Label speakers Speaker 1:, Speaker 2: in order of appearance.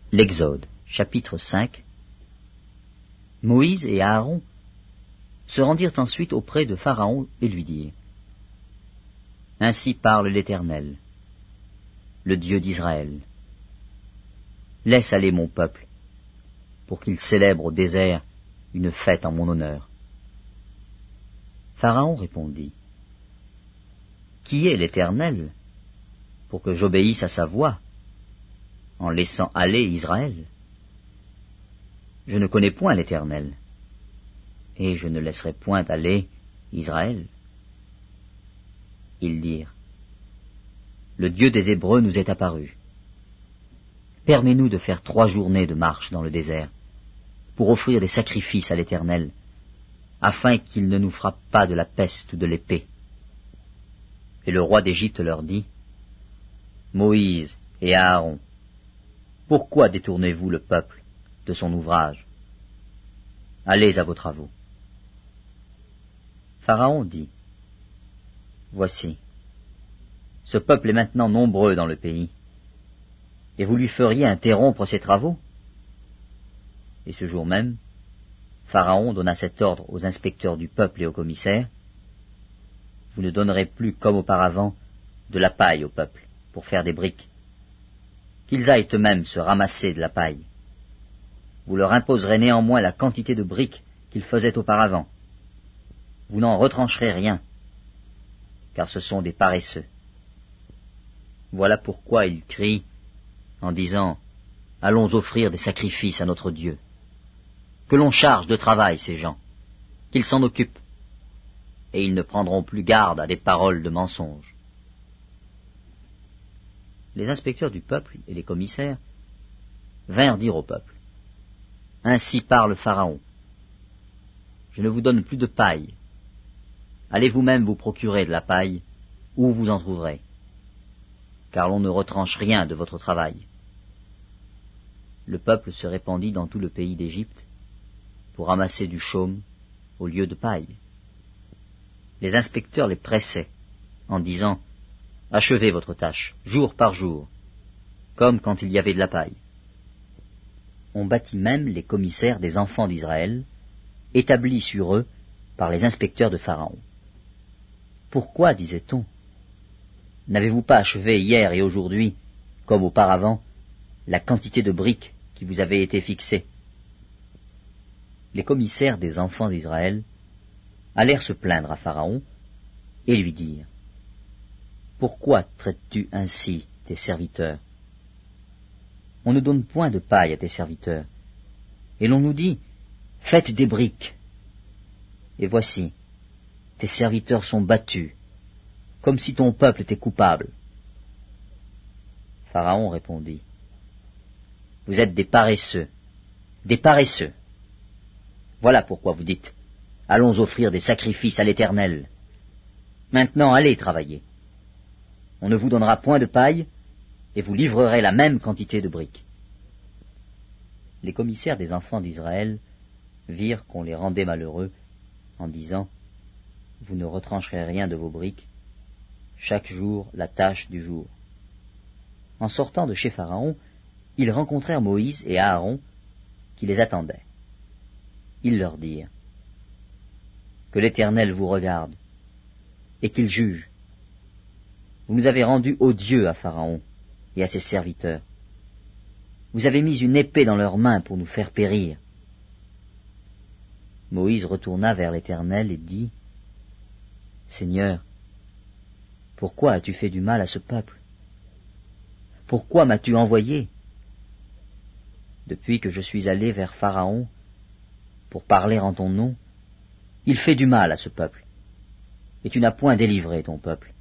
Speaker 1: L'Exode, chapitre 5. Moïse et Aaron se rendirent ensuite auprès de Pharaon et lui dirent : Ainsi parle l'Éternel, le Dieu d'Israël. Laisse aller mon peuple, pour qu'il célèbre au désert une fête en mon honneur. Pharaon répondit : Qui est l'Éternel, pour que j'obéisse à sa voix, en laissant aller Israël? Je ne connais point l'Éternel, et je ne laisserai point aller Israël. Ils dirent : Le Dieu des Hébreux nous est apparu. Permets-nous de faire 3 journées de marche dans le désert, pour offrir des sacrifices à l'Éternel, afin qu'il ne nous frappe pas de la peste ou de l'épée. Et le roi d'Égypte leur dit : Moïse et Aaron, pourquoi détournez-vous le peuple de son ouvrage? Allez à vos travaux. Pharaon dit : Voici, ce peuple est maintenant nombreux dans le pays, et vous lui feriez interrompre ses travaux? Et ce jour même, Pharaon donna cet ordre aux inspecteurs du peuple et aux commissaires : Vous ne donnerez plus, comme auparavant, de la paille au peuple pour faire des briques. Qu'ils aillent eux-mêmes se ramasser de la paille. Vous leur imposerez néanmoins la quantité de briques qu'ils faisaient auparavant. Vous n'en retrancherez rien, car ce sont des paresseux. Voilà pourquoi ils crient en disant : Allons offrir des sacrifices à notre Dieu. Que l'on charge de travail ces gens, qu'ils s'en occupent, et ils ne prendront plus garde à des paroles de mensonges. Les inspecteurs du peuple et les commissaires vinrent dire au peuple : Ainsi parle Pharaon. Je ne vous donne plus de paille. Allez vous-même vous procurer de la paille, où vous en trouverez, car l'on ne retranche rien de votre travail. Le peuple se répandit dans tout le pays d'Égypte pour ramasser du chaume au lieu de paille. Les inspecteurs les pressaient en disant : Achevez votre tâche, jour par jour, comme quand il y avait de la paille. On battit même les commissaires des enfants d'Israël, établis sur eux par les inspecteurs de Pharaon. Pourquoi, disait-on, n'avez-vous pas achevé hier et aujourd'hui, comme auparavant, la quantité de briques qui vous avait été fixée? Les commissaires des enfants d'Israël allèrent se plaindre à Pharaon et lui dirent : Pourquoi traites-tu ainsi tes serviteurs? On ne donne point de paille à tes serviteurs, et l'on nous dit : Faites des briques. Et voici, tes serviteurs sont battus, comme si ton peuple était coupable. Pharaon répondit : Vous êtes des paresseux, des paresseux. Voilà pourquoi vous dites : Allons offrir des sacrifices à l'Éternel. Maintenant allez travailler. On ne vous donnera point de paille, et vous livrerez la même quantité de briques. Les commissaires des enfants d'Israël virent qu'on les rendait malheureux, en disant : Vous ne retrancherez rien de vos briques, chaque jour la tâche du jour. En sortant de chez Pharaon, ils rencontrèrent Moïse et Aaron, qui les attendaient. Ils leur dirent : Que l'Éternel vous regarde, et qu'il juge. Vous nous avez rendus odieux à Pharaon et à ses serviteurs. Vous avez mis une épée dans leurs mains pour nous faire périr. Moïse retourna vers l'Éternel et dit : Seigneur, pourquoi as-tu fait du mal à ce peuple? Pourquoi m'as-tu envoyé? Depuis que je suis allé vers Pharaon pour parler en ton nom, il fait du mal à ce peuple, et tu n'as point délivré ton peuple.